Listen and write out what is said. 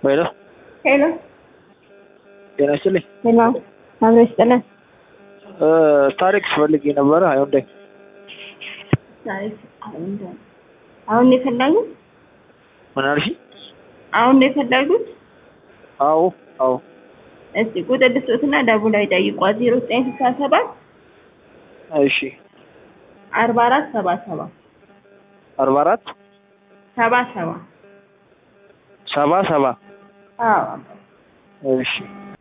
Bueno, ሄሎ ጤና ይስጥልኝ። ሄሎ አብሮ ይስጥልን። ታሪክ ፈልጌ ነበረ። አይወንደኝ ታሪክ አሁን ነው የፈለጉት? ምን አልሽ? አሁን ነው የፈለጉት? አዎ አዎ። እስቲ ቁጥር ልስጦትና ደውለው ይጠይቋ 0967 እሺ 44 77 44 77 77 አዎ እሺ